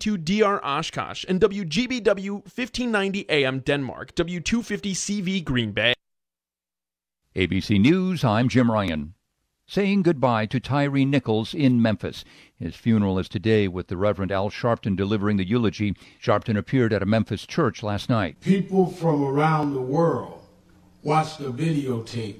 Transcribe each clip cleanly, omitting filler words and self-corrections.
W232DR Oshkosh, and WGBW 1590 AM Denmark, W250 CV Green Bay. ABC News, I'm Jim Ryan. Saying goodbye to Tyree Nichols in Memphis. His funeral is today with the Reverend Al Sharpton delivering the eulogy. Sharpton appeared at a Memphis church last night. People from around the world watched a videotape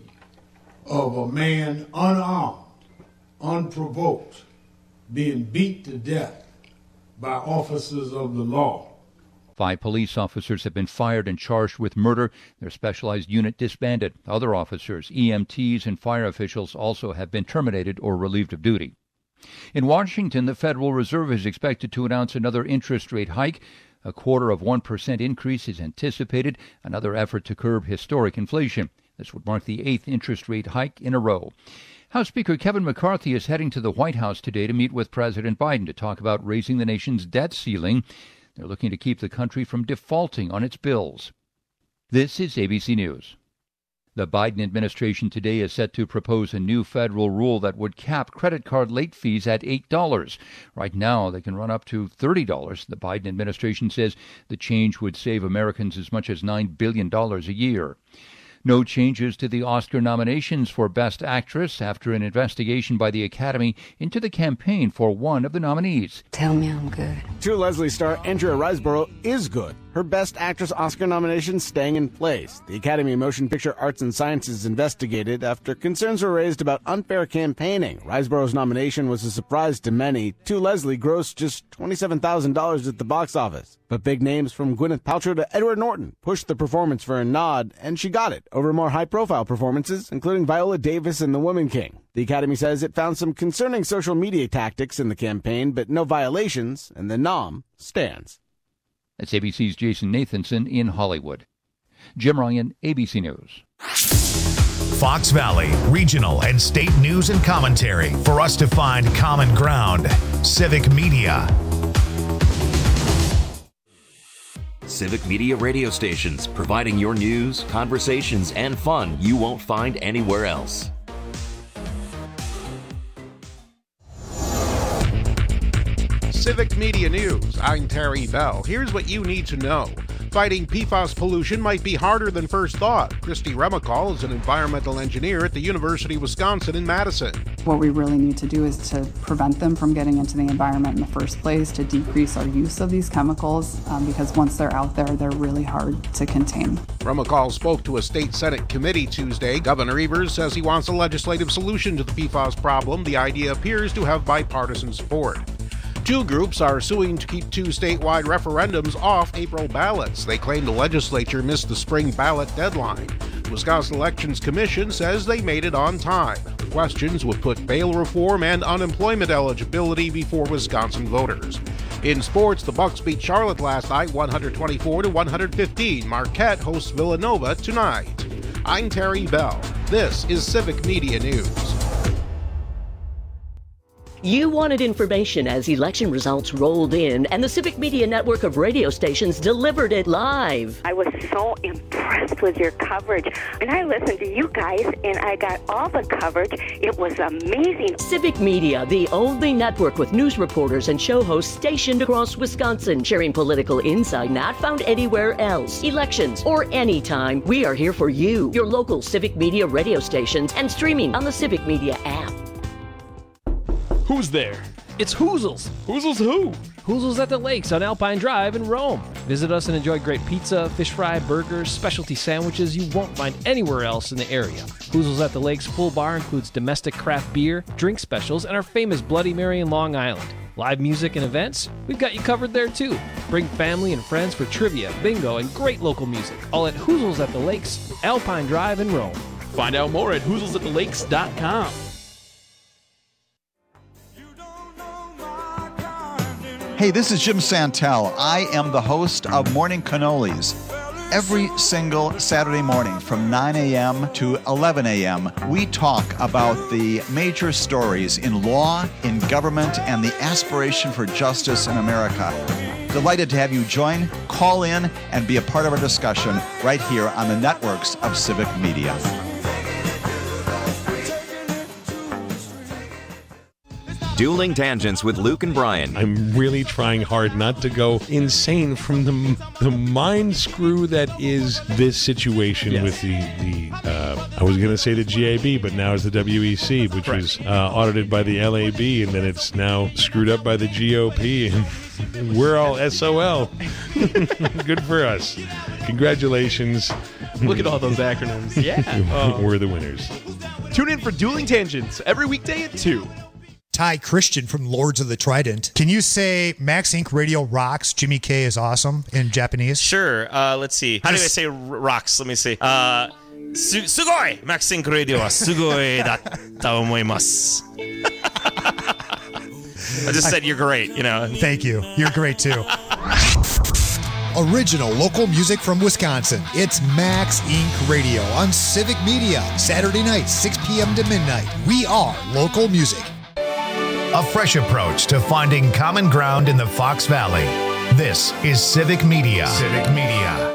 of a man unarmed, unprovoked, being beat to death by officers of the law. 5 police officers have been fired and charged with murder. Their specialized unit disbanded. Other officers, EMTs, and fire officials also have been terminated or relieved of duty. In Washington, the Federal Reserve is expected to announce another interest rate hike. A 0.25% increase is anticipated, another effort to curb historic inflation. This would mark the 8th interest rate hike in a row. House Speaker Kevin McCarthy is heading to the White House today to meet with President Biden to talk about raising the nation's debt ceiling. They're looking to keep the country from defaulting on its bills. This is ABC News. The Biden administration today is set to propose a new federal rule that would cap credit card late fees at $8. Right now, they can run up to $30. The Biden administration says the change would save Americans as much as $9 billion a year. No changes to the Oscar nominations for Best Actress after an investigation by the Academy into the campaign for one of the nominees. Tell me I'm good. True Leslie star Andrea Riseborough is good. Her Best Actress Oscar nomination staying in place. The Academy of Motion Picture Arts and Sciences investigated after concerns were raised about unfair campaigning. Riseborough's nomination was a surprise to many. True Leslie grossed just $27,000 at the box office. But big names from Gwyneth Paltrow to Edward Norton pushed the performance for a nod, and she got it over more high-profile performances, including Viola Davis in The Woman King. The Academy says it found some concerning social media tactics in the campaign, but no violations, and the nom stands. That's ABC's Jason Nathanson in Hollywood. Jim Ryan, ABC News. Fox Valley, regional and state news and commentary for us to find common ground. Civic Media. Civic Media radio stations, providing your news, conversations, and fun you won't find anywhere else. Civic Media News. I'm Terry Bell. Here's what you need to know. Fighting PFAS pollution might be harder than first thought. Christy Remicall is an environmental engineer at the University of Wisconsin in Madison. What we really need to do is to prevent them from getting into the environment in the first place, to decrease our use of these chemicals, because once they're out there, they're really hard to contain. Remicall spoke to a state Senate committee Tuesday. Governor Evers says he wants a legislative solution to the PFAS problem. The idea appears to have bipartisan support. 2 groups are suing to keep 2 statewide referendums off April ballots. They claim the legislature missed the spring ballot deadline. The Wisconsin Elections Commission says they made it on time. The questions would put bail reform and unemployment eligibility before Wisconsin voters. In sports, the Bucks beat Charlotte last night 124-115. Marquette hosts Villanova tonight. I'm Terry Bell. This is Civic Media News. You wanted information as election results rolled in, and the Civic Media network of radio stations delivered it live. I was so impressed with your coverage, and I listened to you guys, and I got all the coverage. It was amazing. Civic Media, the only network with news reporters and show hosts stationed across Wisconsin, sharing political insight not found anywhere else. Elections or anytime, we are here for you, your local Civic Media radio stations, and streaming on the Civic Media app. Who's there? It's Hoozles. Hoozles who? Hoozles at the Lakes on Alpine Drive in Rome. Visit us and enjoy great pizza, fish fry, burgers, specialty sandwiches you won't find anywhere else in the area. Hoozles at the Lakes full bar includes domestic craft beer, drink specials, and our famous Bloody Mary in Long Island. Live music and events? We've got you covered there too. Bring family and friends for trivia, bingo, and great local music. All at Hoozles at the Lakes, Alpine Drive in Rome. Find out more at hoozlesathelakes.com. Hey, this is Jim Santel. I am the host of Morning Cannolis. Every single Saturday morning from 9 a.m. to 11 a.m., we talk about the major stories in law, in government, and the aspiration for justice in America. Delighted to have you join, call in, and be a part of our discussion right here on the networks of Civic Media. Dueling Tangents with Luke and Brian. I'm really trying hard not to go insane from the mind screw that is this situation with the I was going to say the GAB, but now it's the WEC, which was audited by the LAB, and then it's now screwed up by the GOP, and we're all SOL. Good for us. Congratulations. Look at all those acronyms. Yeah. We're the winners. Tune in for Dueling Tangents every weekday at 2. Ty Christian from Lords of the Trident. Can you say Max Inc. Radio rocks, Jimmy K is awesome in Japanese? Sure. Let's see. How do I say rocks? Let me see. Sugoi! Max Inc. Radio wa sugoi datta omoimasu. I just said you're great, you know. Thank you. You're great, too. Original local music from Wisconsin. It's Max Inc. Radio on Civic Media. Saturday night, 6 p.m. to midnight. We are local music. A fresh approach to finding common ground in the Fox Valley. This is Civic Media. Civic Media.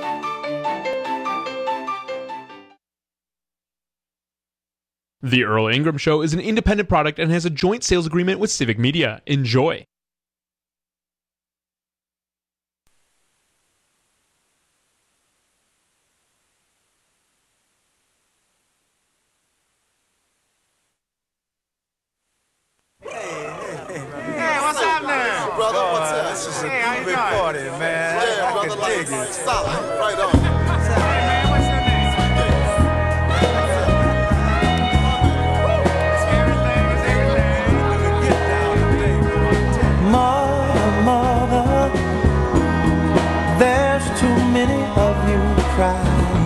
The Earl Ingram Show is an independent product and has a joint sales agreement with Civic Media. Enjoy. Brother, what's up? This is a big party, man. Yeah, brother, like solid. Right on. Hey, man, what's your name? Mother, there's too many of you crying.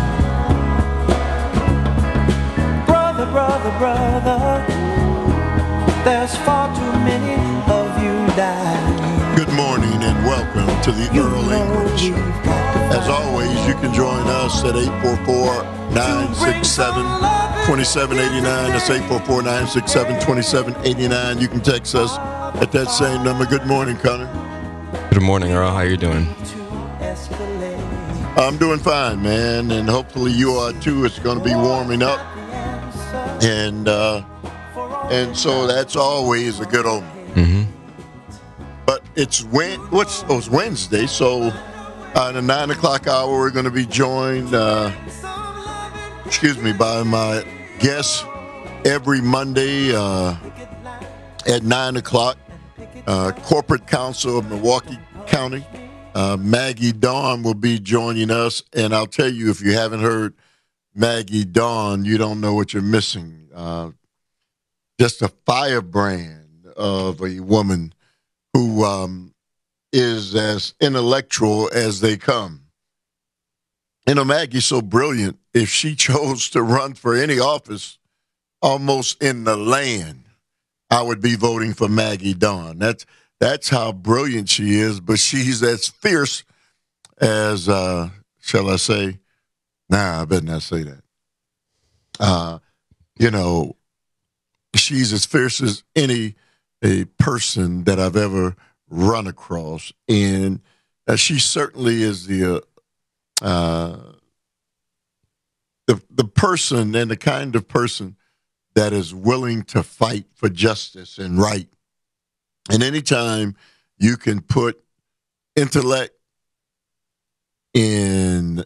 Brother, there's far too many of you dying. Good morning and welcome to the Earl Ingram Show. As always, you can join us at 844-967-2789. That's 844-967-2789. You can text us at that same number. Good morning, Connor. Good morning, Earl. How you doing? I'm doing fine, man, and hopefully you are too. It's going to be warming up, and so that's always a good omen. Mm-hmm. But it's Wednesday, so in the 9 o'clock hour, we're going to be joined, by my guest every Monday at 9 o'clock, Corporate Counsel of Milwaukee County. Maggie Dawn will be joining us, and I'll tell you, if you haven't heard Maggie Dawn, you don't know what you're missing. Just a firebrand of a woman who is as intellectual as they come. You know, Maggie's so brilliant, if she chose to run for any office almost in the land, I would be voting for Maggie Dawn. That's how brilliant she is, but she's as fierce as, shall I say? Nah, I better not say that. She's as fierce as a person that I've ever run across, and she certainly is the person and the kind of person that is willing to fight for justice and right. And anytime you can put intellect in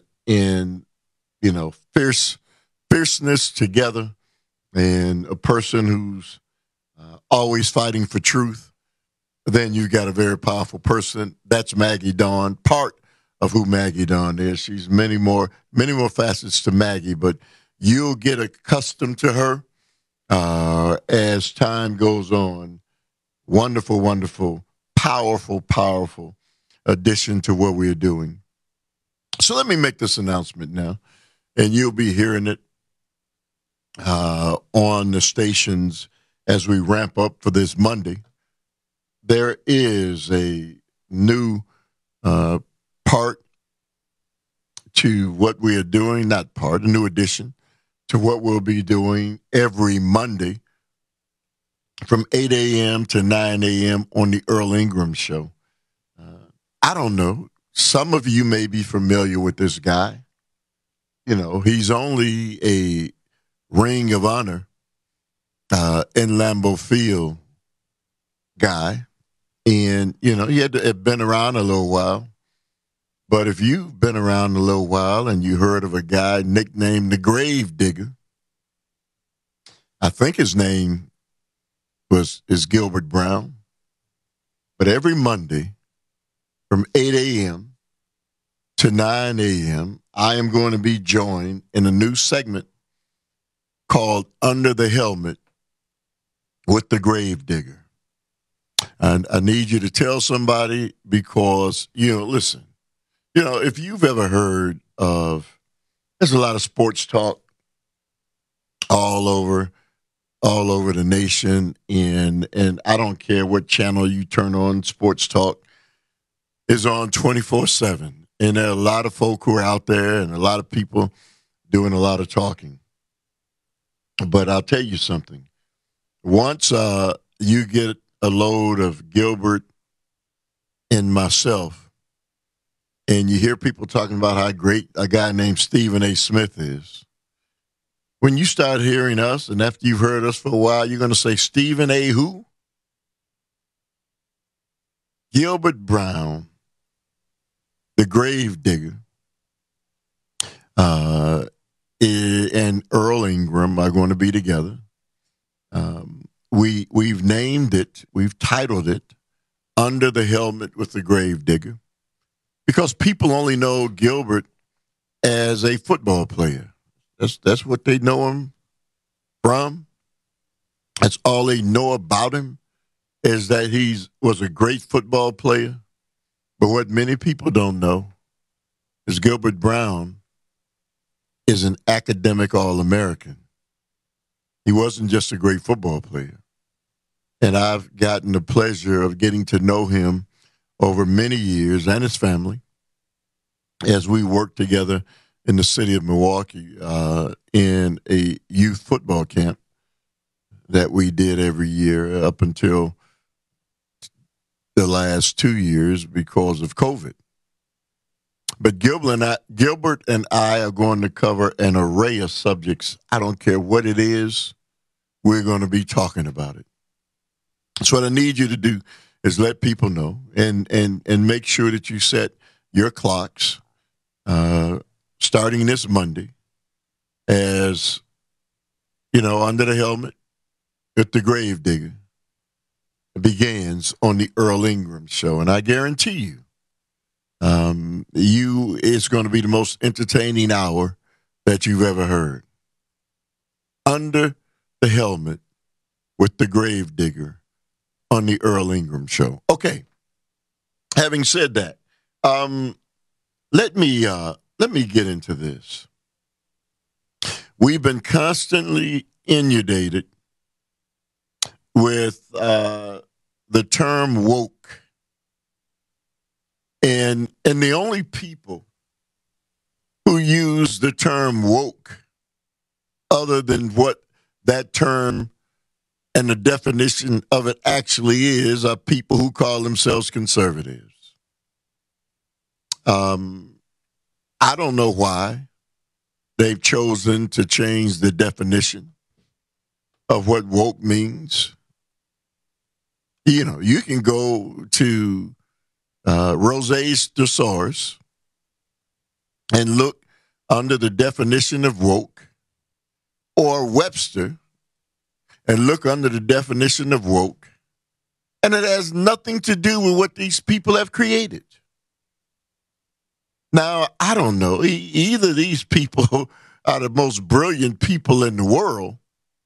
fierceness together, and a person who's always fighting for truth, then you got a very powerful person. That's Maggie Dawn, part of who Maggie Dawn is. She's many more facets to Maggie, but you'll get accustomed to her as time goes on. Wonderful, wonderful, powerful addition to what we're doing. So let me make this announcement now, and you'll be hearing it on the stations as we ramp up for this Monday. There is a new part to what we are doing, a new addition to what we'll be doing every Monday from 8 a.m. to 9 a.m. on the Earl Ingram Show. I don't know. Some of you may be familiar with this guy. You know, he's only a Ring of Honor in Lambeau Field guy, and, you know, he had been around a little while. But if you've been around a little while and you heard of a guy nicknamed the Grave Digger, I think his name is Gilbert Brown. But every Monday from 8 a.m. to 9 a.m., I am going to be joined in a new segment called Under the Helmet with the Grave Digger. And I need you to tell somebody because, you know, listen, you know, if you've ever heard of, there's a lot of sports talk all over the nation, and I don't care what channel you turn on, sports talk is on 24/7. And there are a lot of folk who are out there and a lot of people doing a lot of talking. But I'll tell you something. Once you get a load of Gilbert and myself, and you hear people talking about how great a guy named Stephen A. Smith is, when you start hearing us, and after you've heard us for a while, you're going to say, Stephen A. who? Gilbert Brown, the Grave Digger, and Earl Ingram are going to be together. We've named it, we've titled it, Under the Helmet with the Grave Digger, because people only know Gilbert as a football player. That's what they know him from. That's all they know about him, is that he was a great football player. But what many people don't know is Gilbert Brown is an academic All-American. He wasn't just a great football player. And I've gotten the pleasure of getting to know him over many years, and his family, as we worked together in the city of Milwaukee in a youth football camp that we did every year up until the last 2 years because of COVID. But Gilbert and I are going to cover an array of subjects. I don't care what it is, we're going to be talking about it. So what I need you to do is let people know and make sure that you set your clocks starting this Monday as, you know, Under the Helmet with the Grave Digger begins on the Earl Ingram Show. And I guarantee you, it's going to be the most entertaining hour that you've ever heard. Under the Helmet with the Grave Digger on the Earl Ingram Show. Okay. Having said that, let me get into this. We've been constantly inundated with the term woke, and the only people who use the term woke, other than what that term and the definition of it actually is, are people who call themselves conservatives. I don't know why they've chosen to change the definition of what woke means. You know, you can go to Rosé's Thesaurus and look under the definition of woke, or Webster and look under the definition of woke, and it has nothing to do with what these people have created. Now, I don't know. Either these people are the most brilliant people in the world,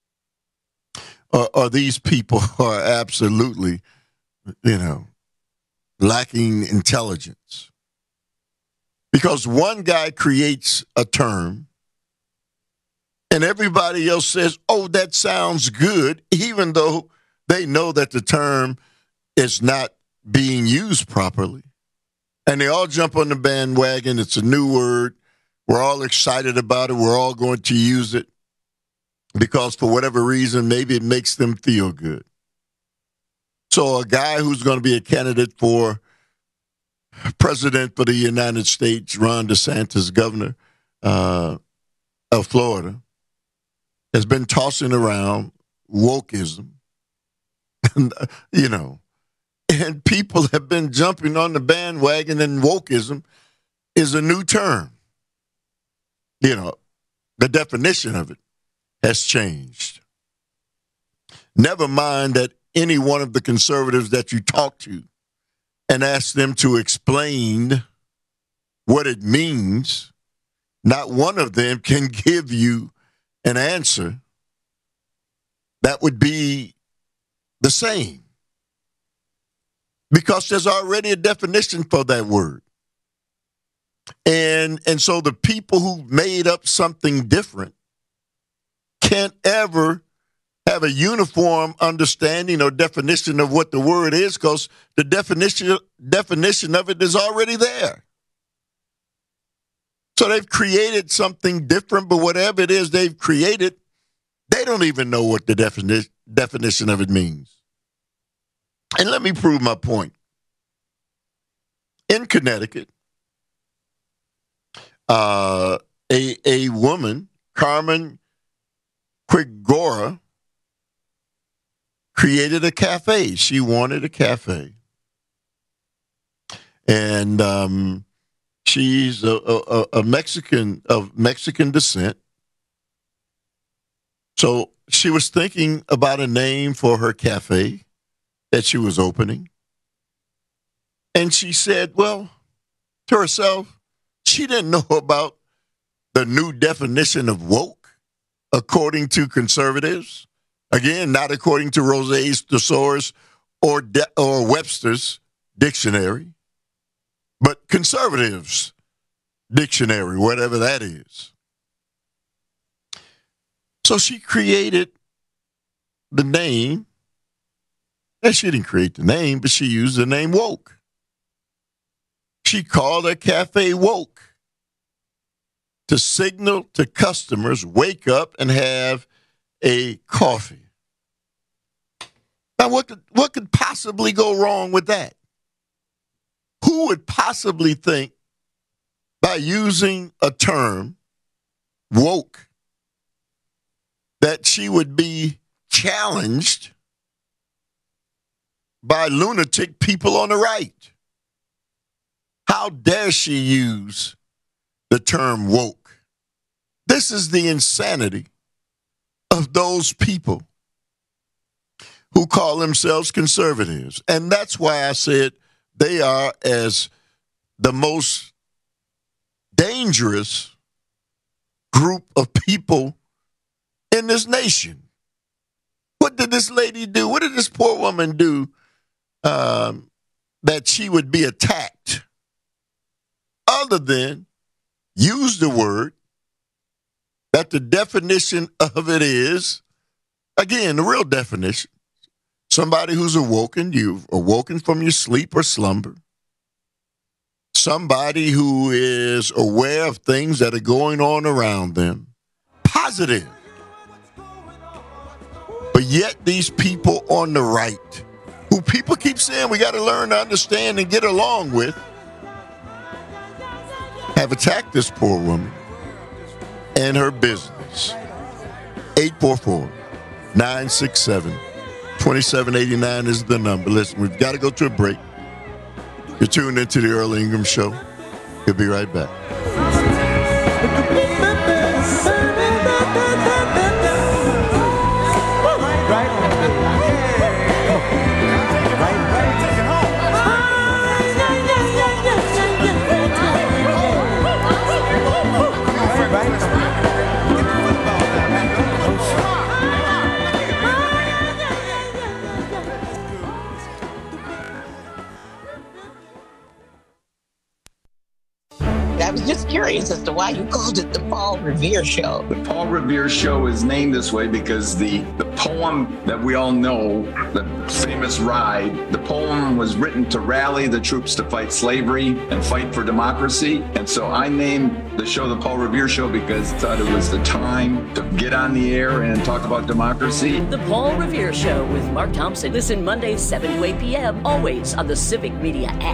or these people are absolutely, you know, lacking intelligence. Because one guy creates a term, and everybody else says, oh, that sounds good, even though they know that the term is not being used properly. And they all jump on the bandwagon. It's a new word. We're all excited about it. We're all going to use it because for whatever reason, maybe it makes them feel good. So a guy who's going to be a candidate for president for the United States, Ron DeSantis, governor of Florida, has been tossing around wokeism You know, and people have been jumping on the bandwagon, and wokeism is a new term. You know, the definition of it has changed. Never mind that any one of the conservatives that you talk to and ask them to explain what it means, not one of them can give you an answer that would be the same. Because there's already a definition for that word. And so the people who made up something different can't ever have a uniform understanding or definition of what the word is, because the definition of it is already there. So they've created something different, but whatever it is they've created, they don't even know what the definition of it means. And let me prove my point. In Connecticut, a woman, Carmen Quigora, created a cafe. She wanted a cafe. And she's a Mexican of Mexican descent. So she was thinking about a name for her cafe that she was opening. And she said, well, to herself, she didn't know about the new definition of woke, according to conservatives. Again, not according to Rosé's thesaurus or Webster's dictionary, but conservatives' dictionary, whatever that is. So she created the name, and she didn't create the name, but she used the name woke. She called her cafe woke to signal to customers, wake up and have a coffee. Now, what could possibly go wrong with that? Who would possibly think by using a term, woke, that she would be challenged by lunatic people on the right? How dare she use the term woke? This is the insanity of those people who call themselves conservatives. And that's why I said they are as the most dangerous group of people in this nation. What did this lady do? What did this poor woman do that she would be attacked? Other than use the word that the definition of it is, again, the real definition, somebody who's awoken, you've awoken from your sleep or slumber. Somebody who is aware of things that are going on around them. Positive. But yet these people on the right, who people keep saying we got to learn to understand and get along with, have attacked this poor woman and her business. 844-967-2789 is the number. Listen, we've got to go to a break. You're tuned into the Earl Ingram Show. We'll be right back. I was just curious as to why you called it the Paul Revere Show. The Paul Revere Show is named this way because the poem that we all know, the famous Ride, the poem was written to rally the troops to fight slavery and fight for democracy. And so I named the show the Paul Revere Show because I thought it was the time to get on the air and talk about democracy. The Paul Revere Show with Mark Thompson. Listen Mondays 7 to 8 p.m. always on the Civic Media app.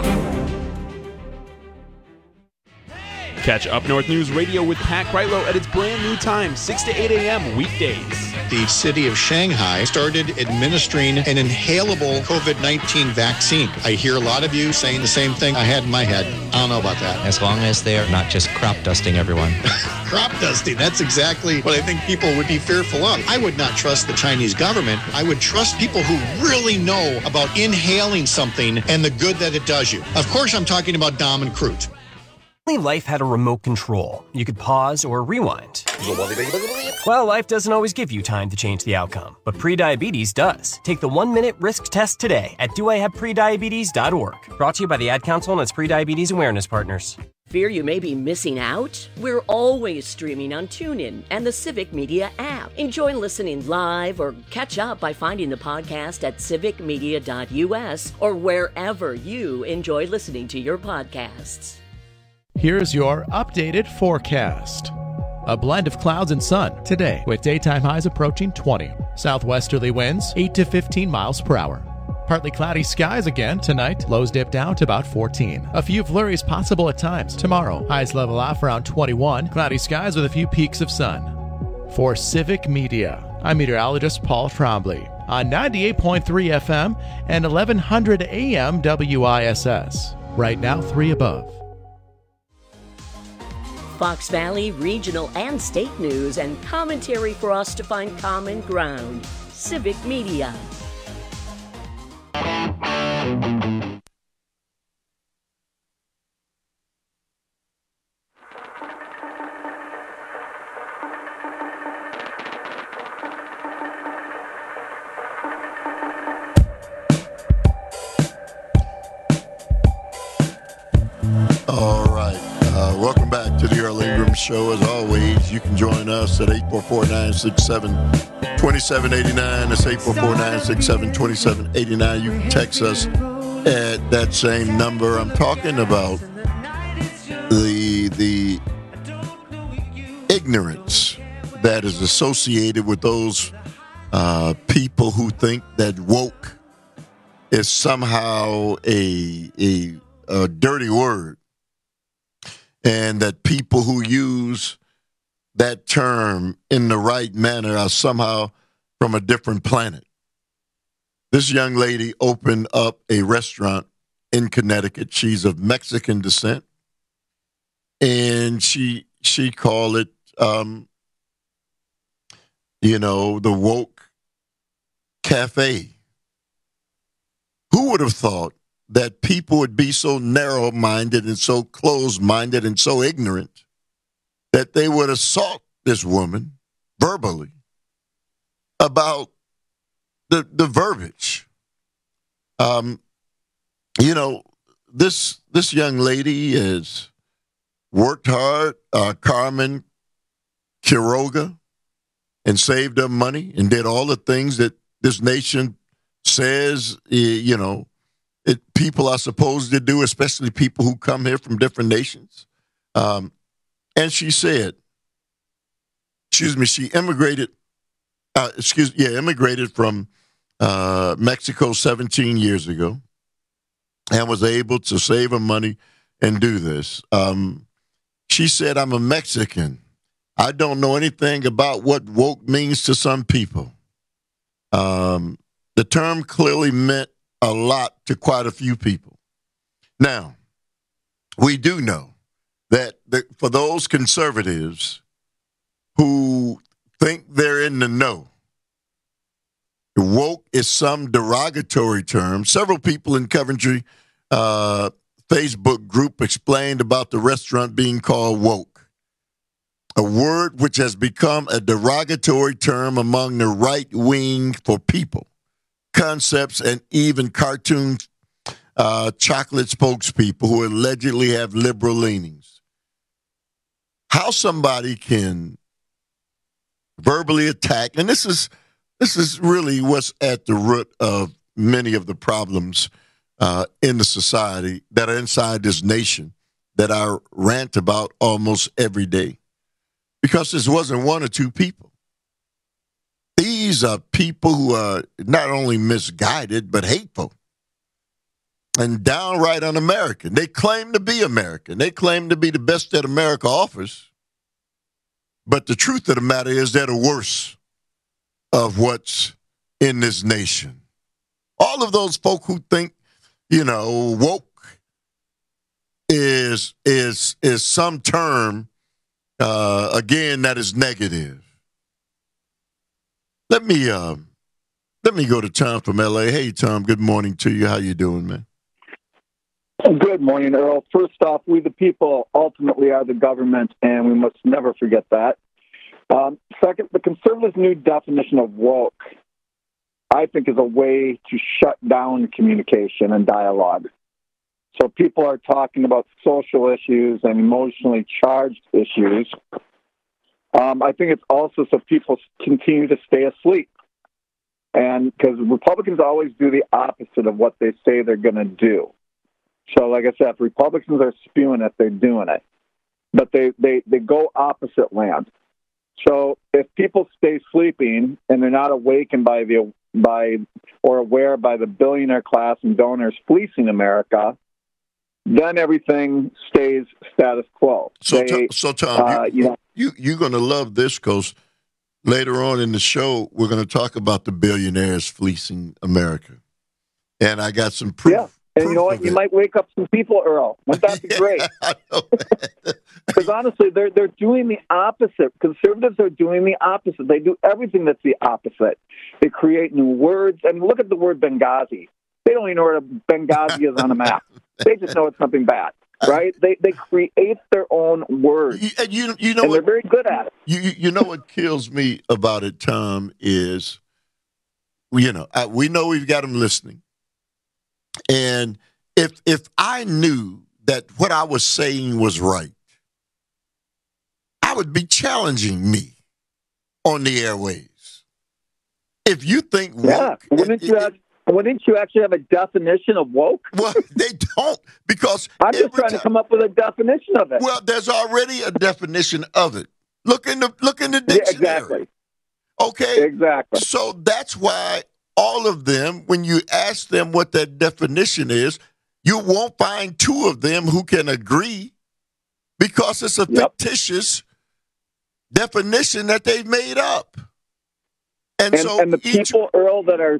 Catch Up North News Radio with Pat Kreitlow at its brand new time, 6 to 8 a.m. weekdays. that the city of Shanghai started administering an inhalable COVID-19 vaccine. I hear a lot of you saying the same thing I had in my head. I don't know about that. As long as they're not just crop dusting everyone. Crop dusting, that's exactly what I think people would be fearful of. I would not trust the Chinese government. I would trust people who really know about inhaling something and the good that it does you. Of course, I'm talking about Dom and Crute. Life had a remote control. You could pause or rewind. Well, life doesn't always give you time to change the outcome, but prediabetes does. Take the 1-minute risk test today at doihaveprediabetes.org. Brought to you by the Ad Council and its prediabetes awareness partners. Fear you may be missing out? We're always streaming on TuneIn and the Civic Media app. Enjoy listening live or catch up by finding the podcast at civicmedia.us or wherever you enjoy listening to your podcasts. Here's your updated forecast. A blend of clouds and sun today with daytime highs approaching 20. Southwesterly winds 8 to 15 miles per hour. Partly cloudy skies again tonight. Lows dip down to about 14. A few flurries possible at times. Tomorrow, highs level off around 21. Cloudy skies with a few peaks of sun. For Civic Media, I'm meteorologist Paul Trombley on 98.3 FM and 1100 AM WISS. Right now, 3 above. Fox Valley regional and state news and commentary for us to find common ground. Civic Media. All right. Welcome back to the Earl Ingram Show. As always, you can join us at 844-967-2789. That's 844-967-2789. You can text us at that same number. I'm talking about the ignorance that is associated with those people who think that woke is somehow a dirty word. And that people who use that term in the right manner are somehow from a different planet. This young lady opened up a restaurant in Connecticut. She's of Mexican descent. And she called it, the Woke Cafe. Who would have thought that people would be so narrow-minded and so closed-minded and so ignorant that they would assault this woman verbally about the verbiage. This young lady has worked hard, Carmen Quiroga, and saved her money and did all the things that this nation says, people are supposed to do, especially people who come here from different nations. And she said, she immigrated from Mexico 17 years ago and was able to save her money and do this. She said, I'm a Mexican. I don't know anything about what woke means to some people. The term clearly meant a lot to quite a few people. Now, we do know that for those conservatives who think they're in the know, woke is some derogatory term. Several people in Coventry Facebook group explained about the restaurant being called woke, a word which has become a derogatory term among the right wing for people, concepts, and even cartoon chocolate spokespeople who allegedly have liberal leanings. How somebody can verbally attack, and this is really what's at the root of many of the problems in the society that are inside this nation that I rant about almost every day. Because this wasn't one or two people. These are people who are not only misguided, but hateful and downright un-American. They claim to be American. They claim to be the best that America offers. But the truth of the matter is they're the worst. of what's in this nation. All of those folk who think, woke is some term, again, that is negative. Let me go to Tom from L.A. Hey, Tom, good morning to you. How you doing, man? Good morning, Earl. First off, we the people ultimately are the government, and we must never forget that. Second, the conservatives' new definition of woke, I think, is a way to shut down communication and dialogue. So people are talking about social issues and emotionally charged issues. I think it's also so people continue to stay asleep. And because Republicans always do the opposite of what they say they're going to do. So, like I said, if Republicans are spewing it, they're doing it. But they go opposite land. So if people stay sleeping and they're not awakened or aware by the billionaire class and donors fleecing America, then everything stays status quo. So Tom, you're going to love this because later on in the show, we're going to talk about the billionaires fleecing America. And I got some proof. Yeah. And you know what? You might wake up some people, Earl. Wouldn't that be great? Because honestly, they're doing the opposite. Conservatives are doing the opposite. They do everything that's the opposite. They create new words. And look at the word Benghazi. They don't even know where Benghazi is on a map. They just know it's something bad, right? They create their own words. And you know and what, they're very good at it. You know what kills me about it, Tom, is, we know we've got them listening. And if I knew that what I was saying was right, I would be challenging me on the airways. If you think woke, wouldn't you actually have a definition of woke? Well, they don't, because I'm just trying to come up with a definition of it. Well, there's already a definition of it. Look in the dictionary. Yeah, exactly. Okay. Exactly. So that's why all of them, when you ask them what that definition is, you won't find two of them who can agree, because it's a fictitious definition that they've made up. And the people, Earl, that are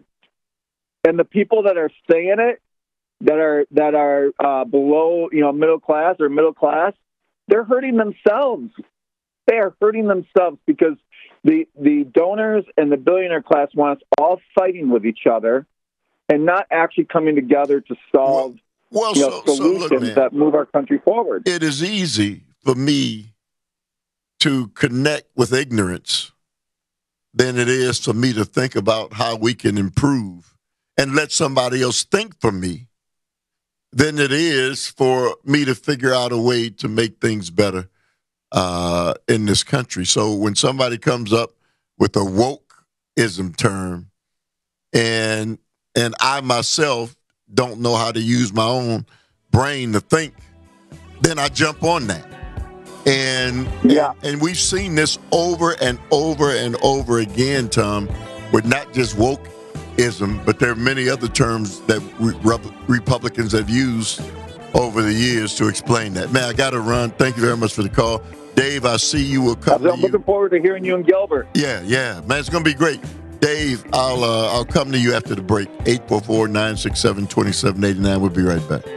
saying it, that are below, middle class, they're hurting themselves. They are hurting themselves because the donors and the billionaire class want us all fighting with each other and not actually coming together to solve solutions that move our country forward. It is easy for me to connect with ignorance than it is for me to think about how we can improve and let somebody else think for me than it is for me to figure out a way to make things better in this country. So when somebody comes up with a wokeism term and I myself don't know how to use my own brain to think, then I jump on that. And we've seen this over and over and over again, Tom, with not just wokeism, but there are many other terms that Republicans have used over the years to explain that. Man, I got to run. Thank you very much for the call. Dave, I see you will come. I'm looking forward to hearing you and Gilbert. Yeah, man, it's going to be great. Dave, I'll come to you after the break. 844-967-2789. We'll be right back.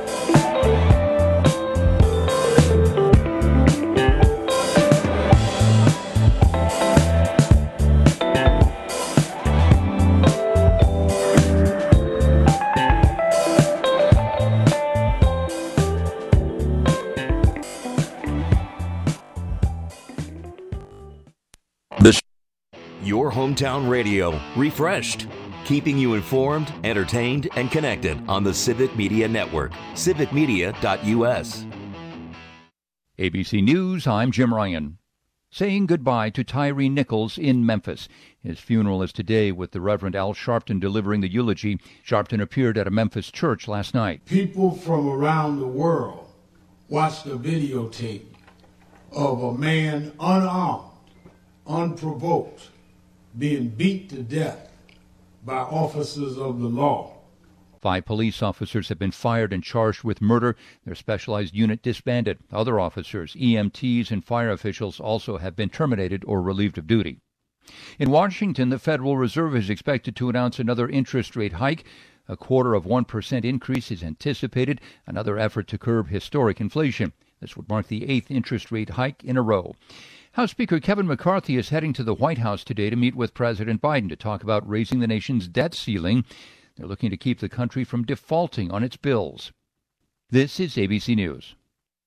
Your hometown radio, refreshed, keeping you informed, entertained, and connected on the Civic Media Network, civicmedia.us. ABC News, I'm Jim Ryan. Saying goodbye to Tyree Nichols in Memphis. His funeral is today, with the Reverend Al Sharpton delivering the eulogy. Sharpton appeared at a Memphis church last night. People from around the world watched a videotape of a man unarmed, unprovoked, being beat to death by officers of the law. 5 police officers have been fired and charged with murder. Their specialized unit disbanded. Other officers, EMTs, and fire officials also have been terminated or relieved of duty. In Washington, the Federal Reserve is expected to announce another interest rate hike. A 0.25% increase is anticipated, another effort to curb historic inflation. This would mark the 8th interest rate hike in a row. House Speaker Kevin McCarthy is heading to the White House today to meet with President Biden to talk about raising the nation's debt ceiling. They're looking to keep the country from defaulting on its bills. This is ABC News.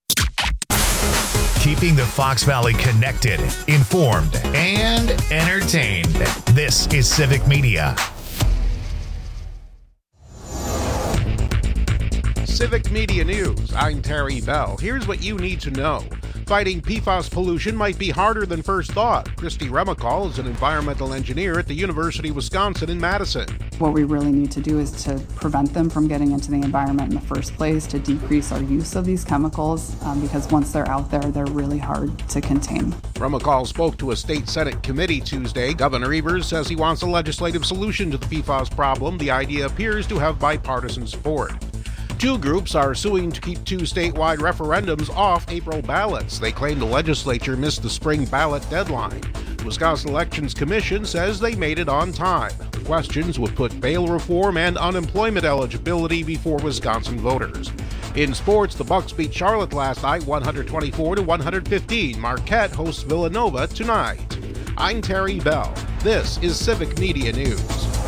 Keeping the Fox Valley connected, informed, and entertained. This is Civic Media. Civic Media News. I'm Terry Bell. Here's what you need to know. Fighting PFAS pollution might be harder than first thought. Christy Remicall is an environmental engineer at the University of Wisconsin in Madison. What we really need to do is to prevent them from getting into the environment in the first place, to decrease our use of these chemicals, because once they're out there, they're really hard to contain. Remicall spoke to a state Senate committee Tuesday. Governor Evers says he wants a legislative solution to the PFAS problem. The idea appears to have bipartisan support. Two groups are suing to keep 2 statewide referendums off April ballots. They claim the legislature missed the spring ballot deadline. The Wisconsin Elections Commission says they made it on time. The questions would put bail reform and unemployment eligibility before Wisconsin voters. In sports, the Bucks beat Charlotte last night 124-115. Marquette hosts Villanova tonight. I'm Terry Bell. This is Civic Media News.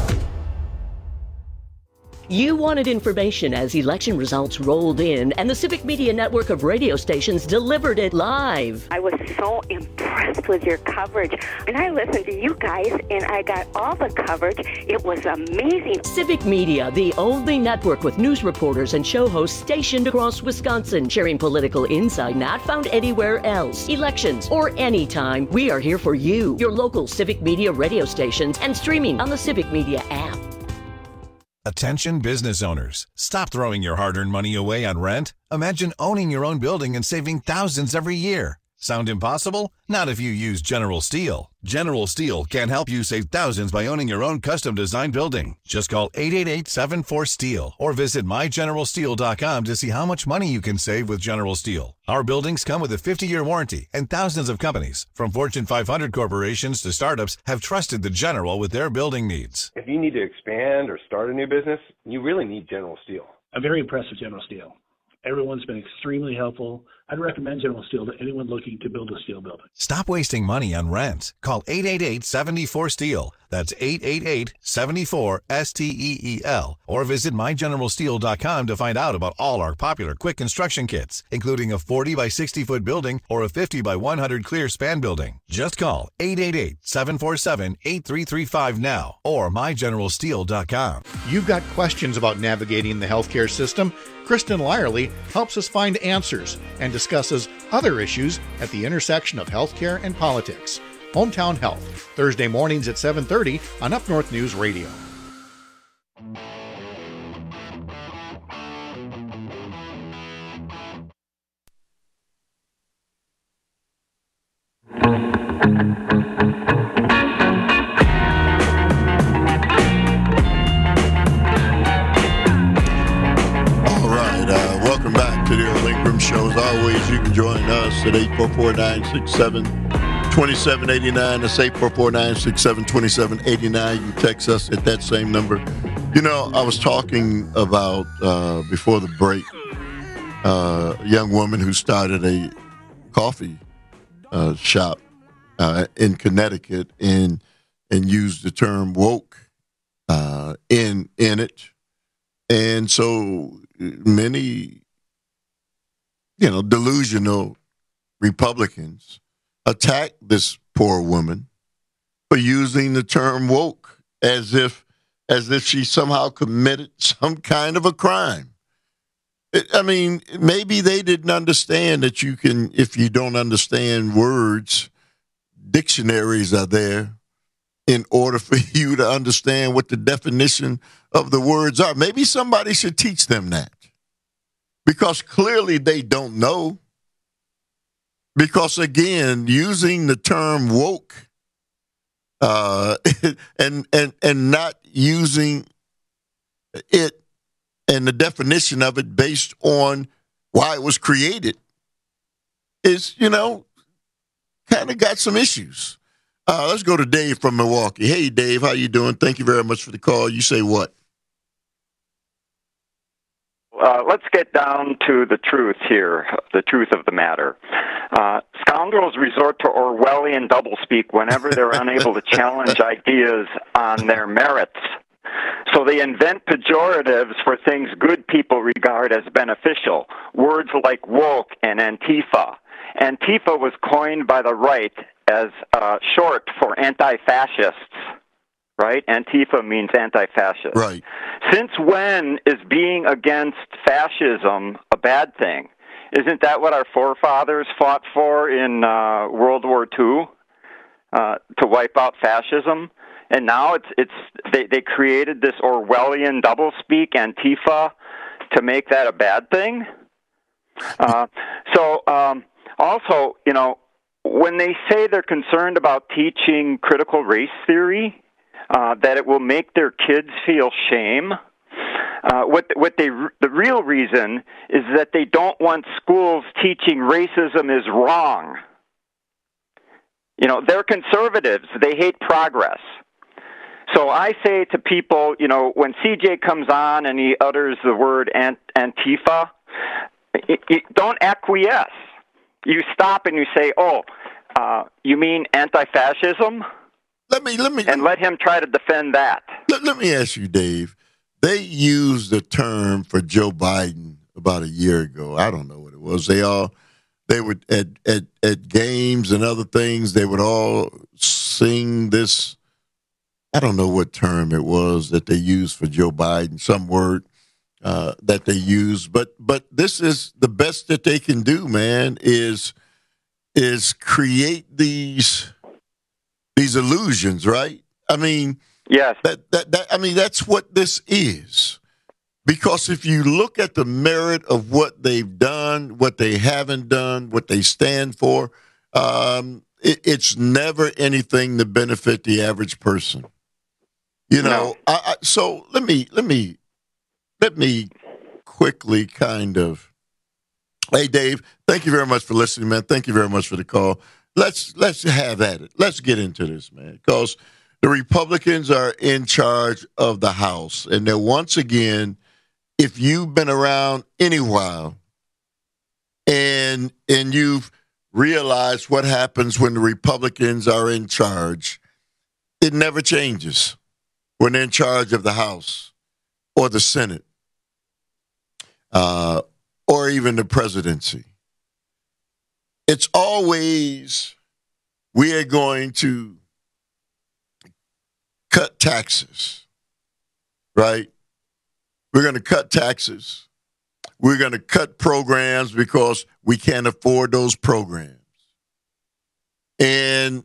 You wanted information as election results rolled in, and the Civic Media network of radio stations delivered it live. I was so impressed with your coverage, and I listened to you guys, and I got all the coverage. It was amazing. Civic Media, the only network with news reporters and show hosts stationed across Wisconsin, sharing political insight not found anywhere else. Elections or anytime, we are here for you, your local Civic Media radio stations, and streaming on the Civic Media app. Attention business owners. Stop throwing your hard-earned money away on rent. Imagine owning your own building and saving thousands every year. Sound impossible? Not if you use General Steel. General Steel can help you save thousands by owning your own custom-designed building. Just call 888-74-STEEL or visit mygeneralsteel.com to see how much money you can save with General Steel. Our buildings come with a 50-year warranty, and thousands of companies, from Fortune 500 corporations to startups, have trusted the General with their building needs. If you need to expand or start a new business, you really need General Steel. I'm very impressed with General Steel. Everyone's been extremely helpful. I'd recommend General Steel to anyone looking to build a steel building. Stop wasting money on rent. Call 888-74-STEEL. That's 888-74-STEEL. Or visit mygeneralsteel.com to find out about all our popular quick construction kits, including a 40 by 60 foot building or a 50 by 100 clear span building. Just call 888-747-8335 now or mygeneralsteel.com. You've got questions about navigating the healthcare system? Kristen Lyerly helps us find answers and discusses other issues at the intersection of healthcare and politics. Hometown Health, Thursday mornings at 7:30 on Up North News Radio. Welcome back to the Earl Ingram Show. As always, you can join us at 844-967-2789. That's 844-967-2789. You text us at that same number. You know, I was talking about, before the break, a young woman who started a coffee shop in Connecticut and used the term woke in it. And so many, delusional Republicans attack this poor woman for using the term woke as if she somehow committed some kind of a crime. I mean, maybe they didn't understand that you can, if you don't understand words, dictionaries are there in order for you to understand what the definition of the words are. Maybe somebody should teach them that, because clearly they don't know. Because, again, using the term woke and not using it and the definition of it based on why it was created is, kind of got some issues. Let's go to Dave from Milwaukee. Hey, Dave, how you doing? Thank you very much for the call. You say what? Let's get down to the truth here, the truth of the matter. Scoundrels resort to Orwellian doublespeak whenever they're unable to challenge ideas on their merits. So they invent pejoratives for things good people regard as beneficial, words like woke and Antifa. Antifa was coined by the right as short for anti-fascists, right? Antifa means anti-fascist. Right. Since when is being against fascism a bad thing? Isn't that what our forefathers fought for in World War II, to wipe out fascism? And now they created this Orwellian doublespeak, Antifa, to make that a bad thing? Also, you know, when they say they're concerned about teaching critical race theory, that it will make their kids feel shame, the real reason is that they don't want schools teaching racism is wrong. You know, they're conservatives. They hate progress. So I say to people, you know, when CJ comes on and he utters the word Antifa, don't acquiesce. You stop and you say, you mean anti-fascism? Let me, and let him try to defend that. Let me ask you, Dave. They used the term for Joe Biden about a year ago. I don't know what it was. They would at games and other things. They would all sing this. I don't know what term it was that they used for Joe Biden. Some word that they used, but this is the best that they can do. Man, is create these illusions, right? I mean, yes. That's what this is. Because if you look at the merit of what they've done, what they haven't done, what they stand for, it's never anything to benefit the average person. You know, so let me quickly kind of. Hey, Dave, thank you very much for listening, man. Thank you very much for the call. Let's have at it. Let's get into this, man, because the Republicans are in charge of the House, and they're once again, if you've been around any while, and you've realized what happens when the Republicans are in charge, it never changes when they're in charge of the House or the Senate or even the presidency. It's always, we are going to cut taxes, right? We're going to cut taxes. We're going to cut programs because we can't afford those programs. And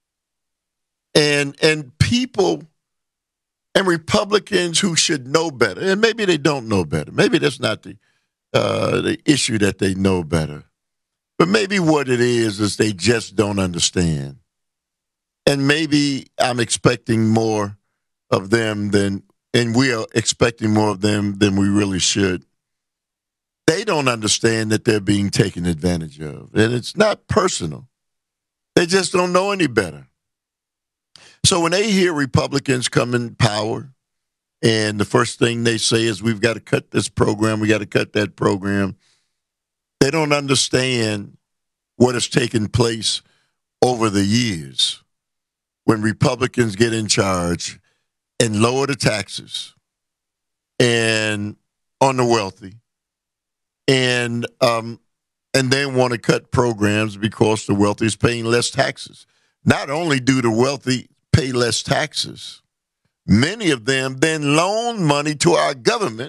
people and Republicans who should know better, and maybe they don't know better. Maybe that's not the issue that they know better. But maybe what it is they just don't understand. And maybe I'm expecting more of them and we are expecting more of them than we really should. They don't understand that they're being taken advantage of. And it's not personal. They just don't know any better. So when they hear Republicans come in power, and the first thing they say is, we've got to cut this program, we got to cut that program, they don't understand what has taken place over the years when Republicans get in charge and lower the taxes and on the wealthy, and then want to cut programs because the wealthy is paying less taxes. Not only do the wealthy pay less taxes, many of them then loan money to our government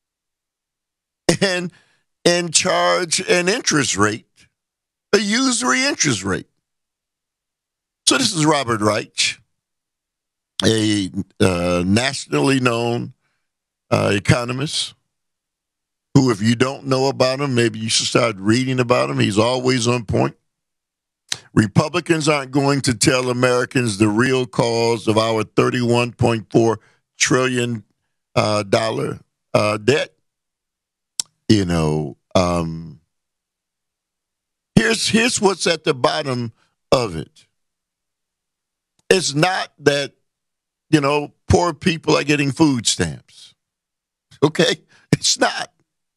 and charge an interest rate, a usury interest rate. So this is Robert Reich, a nationally known economist who, if you don't know about him, maybe you should start reading about him. He's always on point. Republicans aren't going to tell Americans the real cause of our $31.4 trillion debt. You know, here's what's at the bottom of it. It's not that, poor people are getting food stamps. Okay? It's not.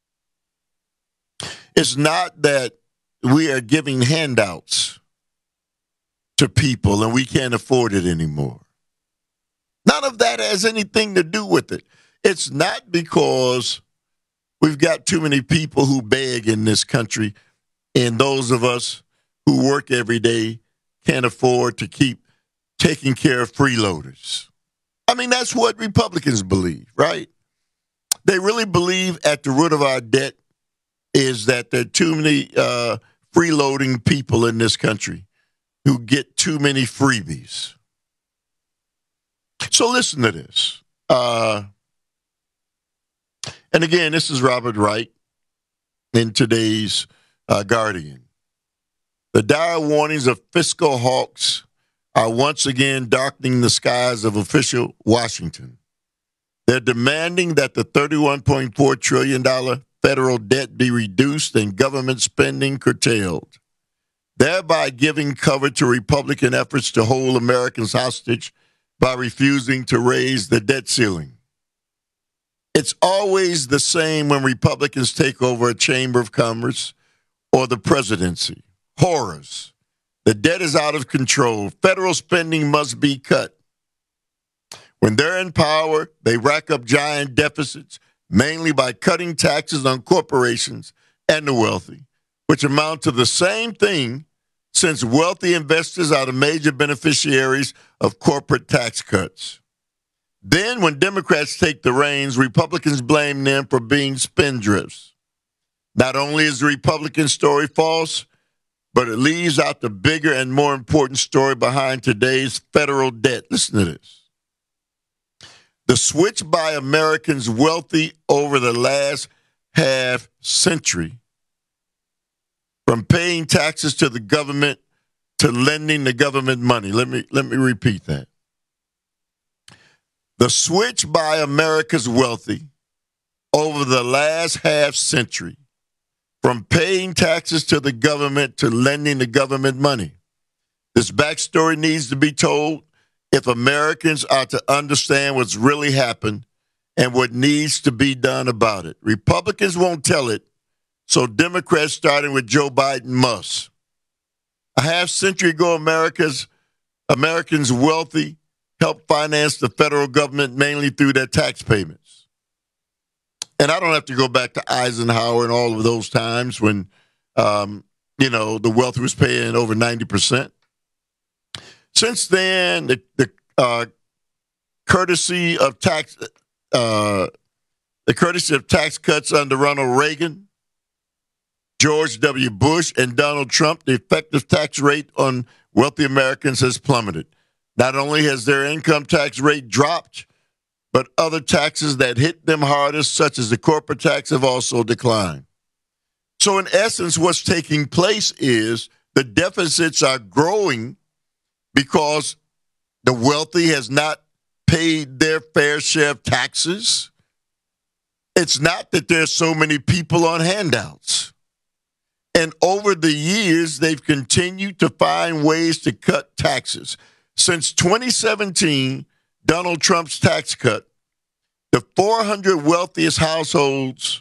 It's not that we are giving handouts to people and we can't afford it anymore. None of that has anything to do with it. It's not because we've got too many people who beg in this country, and those of us who work every day can't afford to keep taking care of freeloaders. I mean, that's what Republicans believe, right? They really believe at the root of our debt is that there are too many freeloading people in this country who get too many freebies. So listen to this. And again, this is Robert Wright in today's Guardian. The dire warnings of fiscal hawks are once again darkening the skies of official Washington. They're demanding that the $31.4 trillion federal debt be reduced and government spending curtailed, thereby giving cover to Republican efforts to hold Americans hostage by refusing to raise the debt ceiling. It's always the same when Republicans take over a chamber of commerce or the presidency. Horrors. The debt is out of control. Federal spending must be cut. When they're in power, they rack up giant deficits, mainly by cutting taxes on corporations and the wealthy, which amount to the same thing since wealthy investors are the major beneficiaries of corporate tax cuts. Then, when Democrats take the reins, Republicans blame them for being spendthrifts. Not only is the Republican story false, but it leaves out the bigger and more important story behind today's federal debt. Listen to this. The switch by Americans wealthy over the last half century from paying taxes to the government to lending the government money. Let me repeat that. The switch by America's wealthy over the last half century from paying taxes to the government to lending the government money. This backstory needs to be told if Americans are to understand what's really happened and what needs to be done about it. Republicans won't tell it, so Democrats, starting with Joe Biden, must. A half century ago, Americans wealthy helped finance the federal government mainly through their tax payments. And I don't have to go back to Eisenhower and all of those times when, the wealthy was paying over 90%. Since then, the courtesy of tax cuts under Ronald Reagan, George W. Bush, and Donald Trump, the effective tax rate on wealthy Americans has plummeted. Not only has their income tax rate dropped, but other taxes that hit them hardest, such as the corporate tax, have also declined. So in essence, what's taking place is the deficits are growing because the wealthy has not paid their fair share of taxes. It's not that there's so many people on handouts. And over the years, they've continued to find ways to cut taxes. Since 2017, Donald Trump's tax cut, the 400 wealthiest households,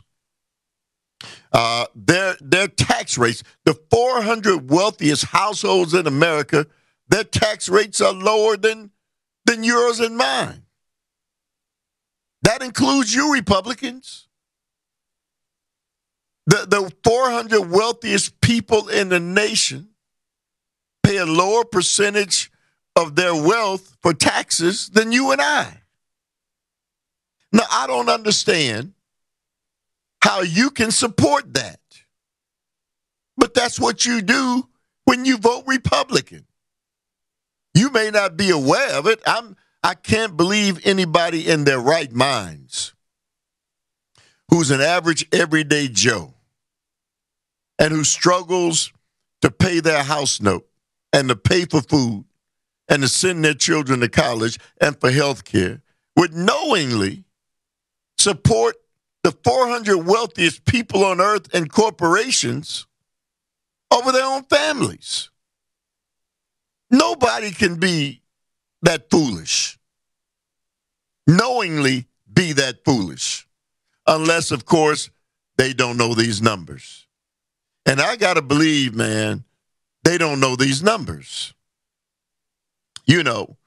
their tax rates, the 400 wealthiest households in America, their tax rates are lower than yours and mine. That includes you, Republicans. The 400 wealthiest people in the nation pay a lower percentage of their wealth for taxes than you and I. Now, I don't understand how you can support that. But that's what you do when you vote Republican. You may not be aware of it. I can't believe anybody in their right minds who's an average everyday Joe and who struggles to pay their house note and to pay for food and to send their children to college and for health care would knowingly support the 400 wealthiest people on earth and corporations over their own families. Nobody can be that foolish. Knowingly be that foolish. Unless, of course, they don't know these numbers. And I got to believe, man, they don't know these numbers. You know,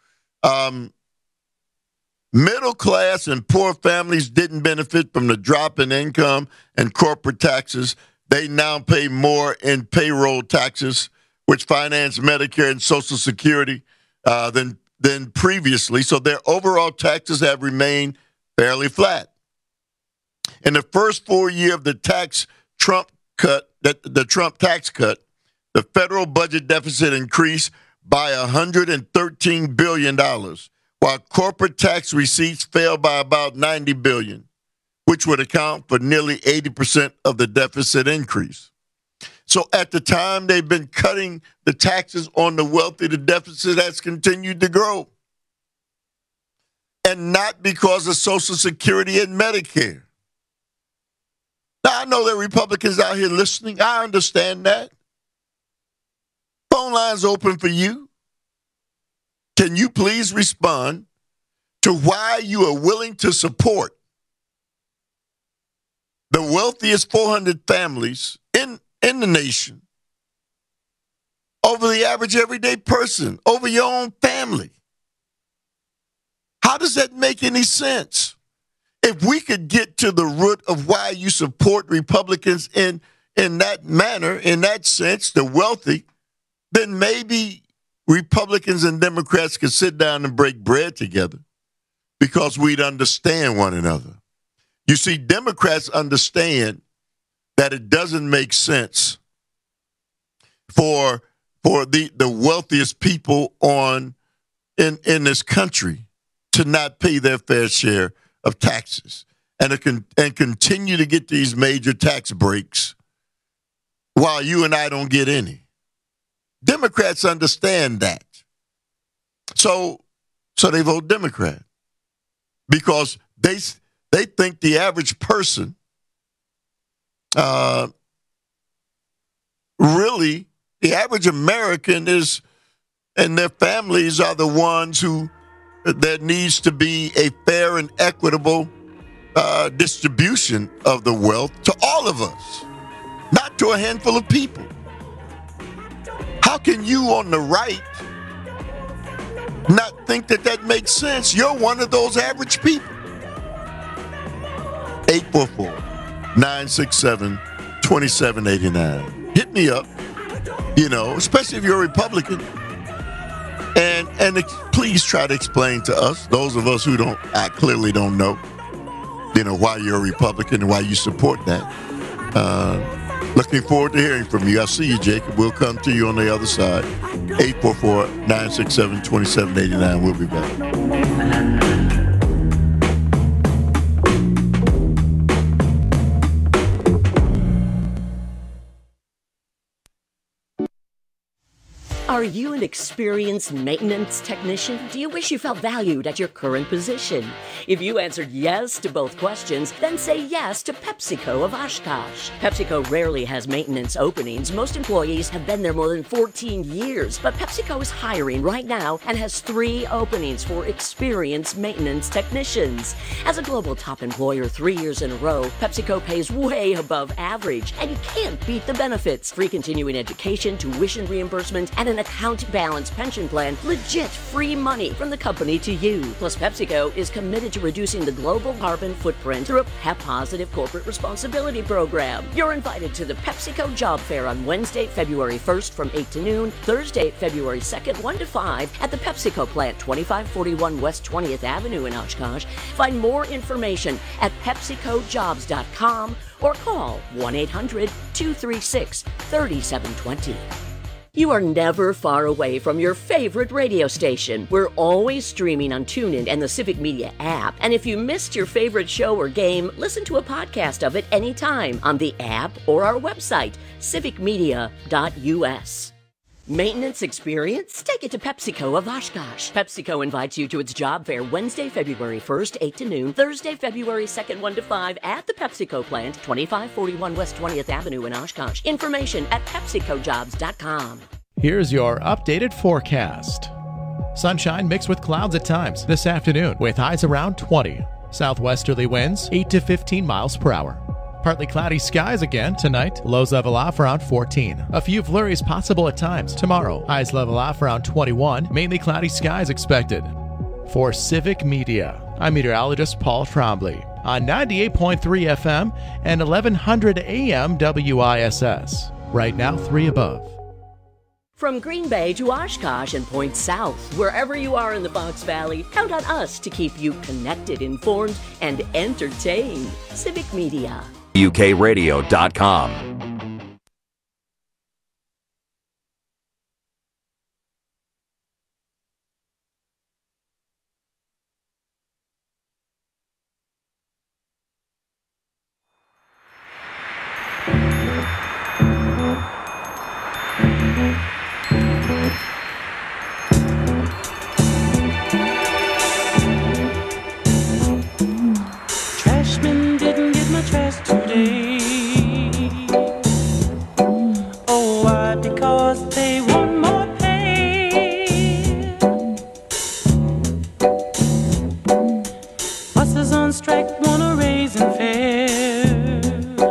middle class and poor families didn't benefit from the drop in income and corporate taxes. They now pay more in payroll taxes, which finance Medicare and Social Security than previously. So their overall taxes have remained fairly flat. In the first 4 years of the Trump tax cut, the federal budget deficit increased by $113 billion, while corporate tax receipts fell by about $90 billion, which would account for nearly 80% of the deficit increase. So at the time they've been cutting the taxes on the wealthy, the deficit has continued to grow. And not because of Social Security and Medicare. Now, I know there are Republicans out here listening. I understand that. Phone lines open for you. Can you please respond to why you are willing to support the wealthiest 400 families in the nation over the average everyday person, over your own family? How does that make any sense? If we could get to the root of why you support Republicans in that manner, in that sense, the wealthy, then maybe Republicans and Democrats could sit down and break bread together because we'd understand one another. You see, Democrats understand that it doesn't make sense for the wealthiest people in this country to not pay their fair share of taxes and continue to get these major tax breaks while you and I don't get any. Democrats understand that. So they vote Democrat because they think the average person really, the average American is, and their families are the ones who, there needs to be a fair and equitable distribution of the wealth to all of us, not to a handful of people. How can you on the right not think that makes sense? You're one of those average people. 844-967-2789. Hit me up, especially if you're a Republican. And please try to explain to us, those of us who clearly don't know, why you're a Republican and why you support that. Looking forward to hearing from you. I'll see you, Jacob. We'll come to you on the other side. 844-967-2789. We'll be back. Are you an experienced maintenance technician? Do you wish you felt valued at your current position? If you answered yes to both questions, then say yes to PepsiCo of Oshkosh. PepsiCo rarely has maintenance openings. Most employees have been there more than 14 years, but PepsiCo is hiring right now and has 3 openings for experienced maintenance technicians. As a global top employer 3 years in a row, PepsiCo pays way above average, and you can't beat the benefits. Free continuing education, tuition reimbursement, and an account balance pension plan, legit free money from the company to you. Plus, PepsiCo is committed to reducing the global carbon footprint through a PEP-positive corporate responsibility program. You're invited to the PepsiCo Job Fair on Wednesday, February 1st from 8 to noon, Thursday, February 2nd, 1 to 5 at the PepsiCo plant, 2541 West 20th Avenue in Oshkosh. Find more information at PepsiCoJobs.com or call 1-800-236-3720. You are never far away from your favorite radio station. We're always streaming on TuneIn and the Civic Media app. And if you missed your favorite show or game, listen to a podcast of it anytime on the app or our website, civicmedia.us. Maintenance experience? Take it to PepsiCo of Oshkosh. PepsiCo invites you to its job fair Wednesday, February 1st, 8 to noon, Thursday, February 2nd, 1 to 5 at the PepsiCo plant, 2541 West 20th Avenue in Oshkosh. Information at PepsiCoJobs.com. Here's your updated forecast. Sunshine mixed with clouds at times this afternoon with highs around 20. Southwesterly winds 8 to 15 miles per hour. Partly cloudy skies again tonight. Lows level off around 14. A few flurries possible at times. Tomorrow, highs level off around 21. Mainly cloudy skies expected. For Civic Media, I'm meteorologist Paul Trombley on 98.3 FM and 1100 AM WISS. Right now, 3 above. From Green Bay to Oshkosh and Point South, wherever you are in the Fox Valley, count on us to keep you connected, informed, and entertained. Civic Media. UKRadio.com. Trashman didn't get my trash today. Oh, why? Because they want more pay. Buses on strike want a raise in fare,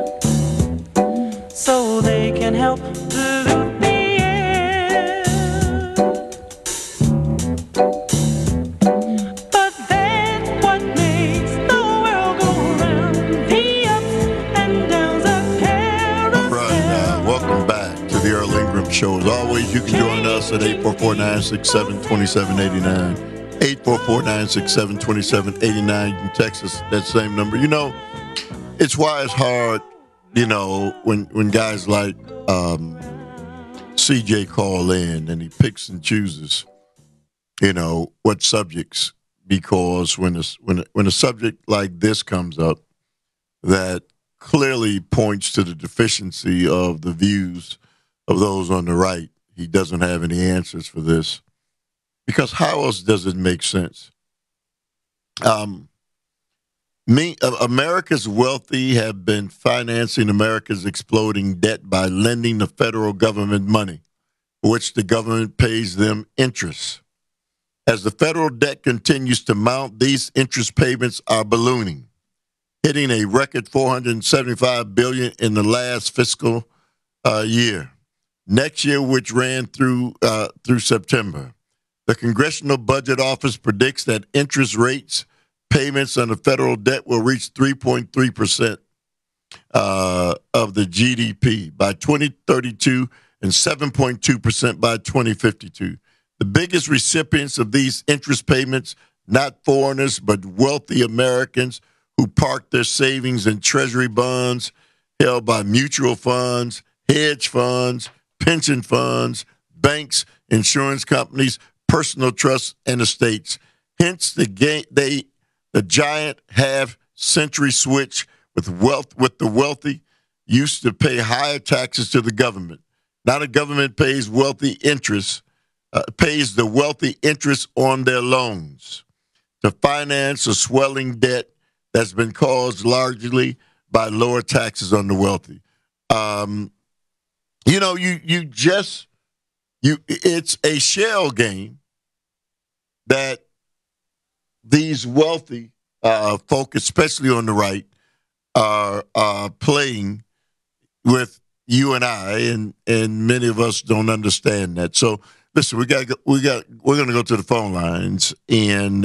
so they can help pollute the air. But that's what makes the world go round. The ups and downs of carousel. Right, welcome back to the Earl Ingram Show. As always, you can join us at 844-967-2789. 844-967-2789. You can text us that same number. You know, it's why it's hard, you know, when guys like CJ call in and he picks and chooses, you know, what subjects, because when a subject like this comes up that clearly points to the deficiency of the views of those on the right, he doesn't have any answers for this. Because how else does it make sense? America's wealthy have been financing America's exploding debt by lending the federal government money, for which the government pays them interest. As the federal debt continues to mount, these interest payments are ballooning, hitting a record $475 billion in the last fiscal year. Next year, which ran through September. The Congressional Budget Office predicts that interest rates payments on the federal debt will reach 3.3% of the GDP by 2032 and 7.2% by 2052. The biggest recipients of these interest payments, not foreigners, but wealthy Americans who park their savings in treasury bonds held by mutual funds, hedge funds, pension funds, banks, insurance companies, personal trusts, and estates. Hence, the giant half-century switch with the wealthy used to pay higher taxes to the government. Now the government pays the wealthy interest on their loans to finance a swelling debt that's been caused largely by lower taxes on the wealthy. It's a shell game that these wealthy folk, especially on the right, are playing with you and I, and many of us don't understand that. So, listen, we're going to go to the phone lines, and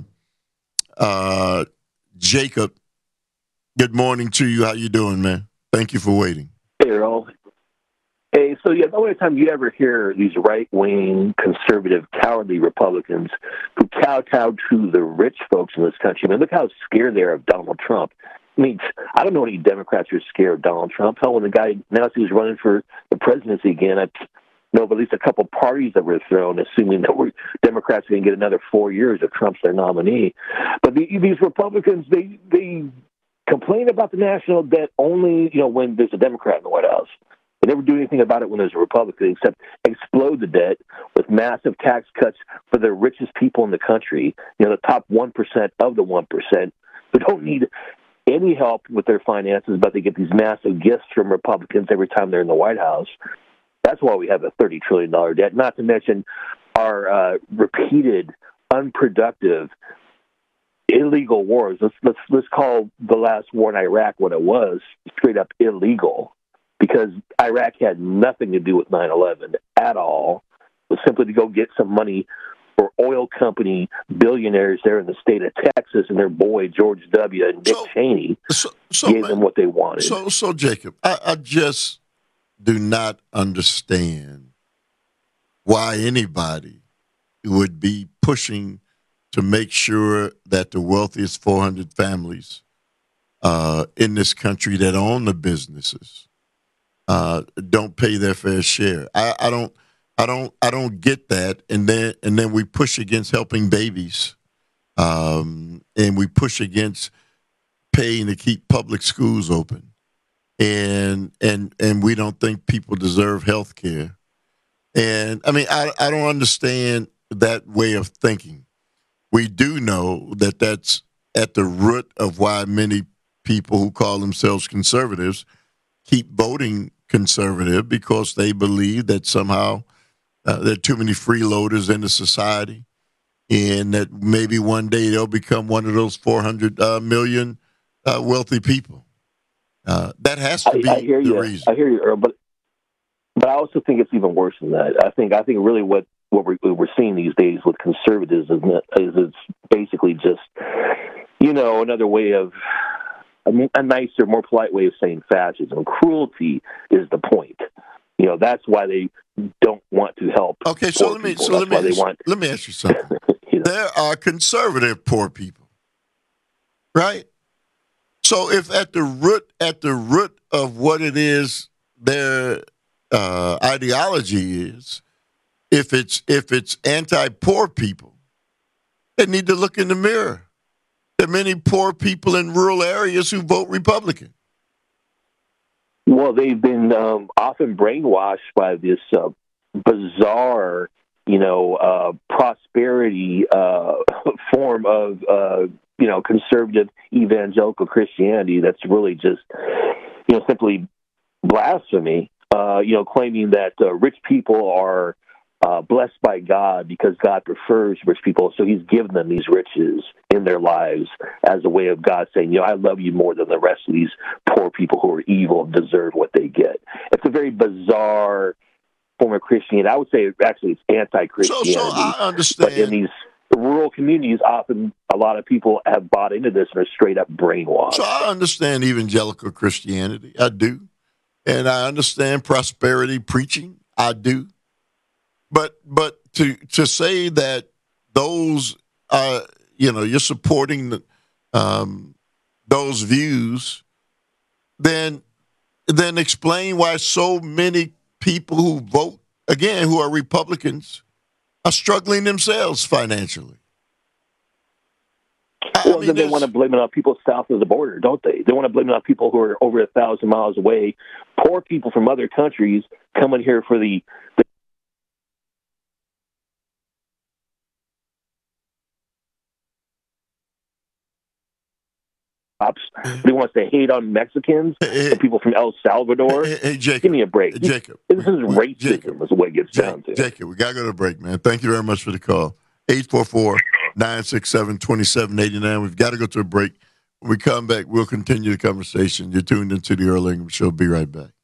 Jacob, good morning to you. How you doing, man? Thank you for waiting. Hey, Earl. Hey, so the only time you ever hear these right-wing, conservative, cowardly Republicans who kowtow to the rich folks in this country. I mean, look how scared they are of Donald Trump. I mean, I don't know any Democrats who are scared of Donald Trump. Hell, when the guy announced he was running for the presidency again, I know of at least a couple parties that were thrown, assuming that Democrats are going to get another 4 years if Trump's their nominee. But these Republicans, they complain about the national debt only, when there's a Democrat in the White House. They never do anything about it when there's a Republican, except explode the debt with massive tax cuts for the richest people in the country, the top 1% of the 1%, who don't need any help with their finances, but they get these massive gifts from Republicans every time they're in the White House. That's why we have a $30 trillion debt, not to mention are repeated, unproductive, illegal wars. Let's call the last war in Iraq what it was, straight up illegal, because Iraq had nothing to do with 9/11 at all. It was simply to go get some money for oil company billionaires there in the state of Texas, and their boy George W. and Dick Cheney gave them what they wanted. So Jacob, I just do not understand why anybody would be pushing to make sure that the wealthiest 400 families in this country that own the businesses don't pay their fair share. I don't get that. And then we push against helping babies, and we push against paying to keep public schools open, and we don't think people deserve health care. And I mean, I don't understand that way of thinking. We do know that that's at the root of why many people who call themselves conservatives keep voting conservative, because they believe that somehow there are too many freeloaders in the society, and that maybe one day they'll become one of those 400 million wealthy people. That has to be the reason. I hear you, Earl, but I also think it's even worse than that. I think really what we're seeing these days with conservatism is it's basically just, another way of, a nicer, more polite way of saying fascism. Cruelty is the point. That's why they don't want to help. Okay, so let me ask you something. There are conservative poor people, right? So if at the root of what it is their ideology is, if it's anti-poor people, they need to look in the mirror. There are many poor people in rural areas who vote Republican. Well, they've been often brainwashed by this bizarre, prosperity form of, conservative evangelical Christianity that's really just, simply blasphemy, claiming that rich people are blessed by God because God prefers rich people, so he's given them these riches in their lives as a way of God saying, I love you more than the rest of these poor people who are evil and deserve what they get. It's a very bizarre form of Christianity. I would say actually it's anti-Christianity. So I understand. But in these rural communities, often a lot of people have bought into this and are straight up brainwashed. So I understand evangelical Christianity. I do. And I understand prosperity preaching. I do. But to say that those you're supporting those views, then explain why so many people who vote again, who are Republicans, are struggling themselves financially. They want to blame it on people south of the border, don't they? They want to blame it on people who are over 1,000 miles away. Poor people from other countries coming here for the He wants to hate on Mexicans and people from El Salvador. Hey, Jacob. Give me a break. Jacob. This is racism is what it gets down to. Jacob, we got to go to break, man. Thank you very much for the call. 844-967-2789. We've got to go to a break. When we come back, we'll continue the conversation. You're tuned into the Earl Ingram Show. Be right back.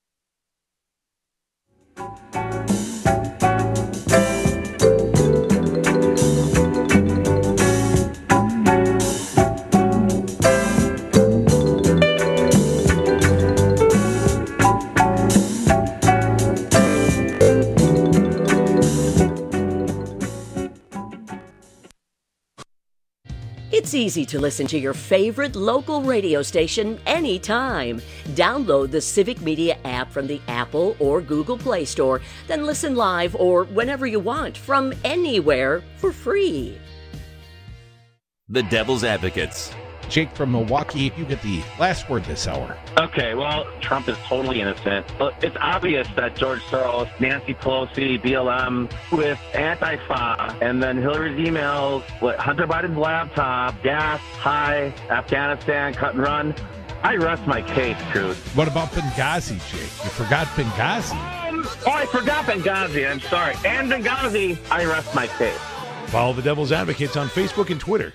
It's easy to listen to your favorite local radio station anytime. Download the Civic Media app from the Apple or Google Play Store, then listen live or whenever you want from anywhere for free. The Devil's Advocates. Jake from Milwaukee, you get the last word this hour. Okay, well, Trump is totally innocent. But it's obvious that George Soros, Nancy Pelosi, BLM, with Antifa, and then Hillary's emails, Hunter Biden's laptop, gas, high, Afghanistan, cut and run. I rest my case, Truth. What about Benghazi, Jake? You forgot Benghazi. I forgot Benghazi. I'm sorry. And Benghazi, I rest my case. Follow the Devil's Advocates on Facebook and Twitter.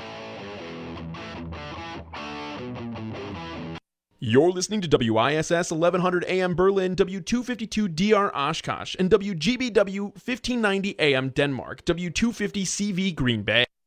You're listening to WISS 1100 AM Berlin, W252 DR Oshkosh, and WGBW 1590 AM Denmark, W250 CV Green Bay.